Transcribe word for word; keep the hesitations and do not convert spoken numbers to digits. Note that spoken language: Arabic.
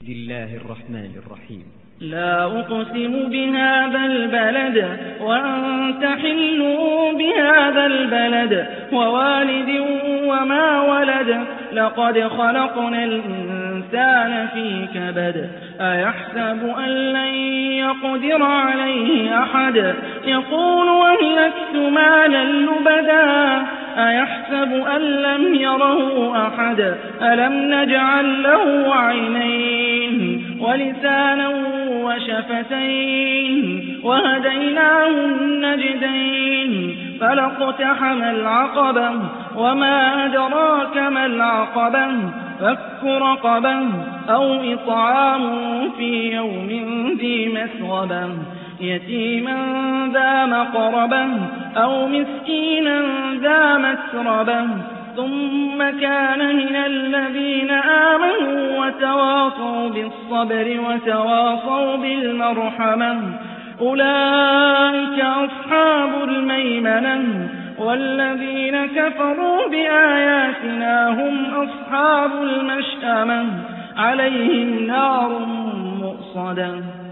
بسم الله الرحمن الرحيم. لا أقسم بهذا البلد وأنت حل بهذا البلد ووالد وما ولد لقد خلقنا الإنسان في كبد أيحسب أن لن يقدر عليه أحد يقول أهلكت مالا لبدا أيحسب أن لم يره أحد ألم نجعل له عينين ولسانا وشفتين وهديناه النجدين فلاقتحم العقبة وما أدراك ما العقبة فك رقبة أو إطعام في يوم ذي مسغبة يتيما ذا مقربة أو مسكينا ذا مسربة ثم كان من الذين آمنوا وتواصوا بالصبر وتواصوا بالمرحمة أولئك أصحاب الميمنة والذين كفروا بآياتنا هم أصحاب المشأمة عليهم نار مؤصدة.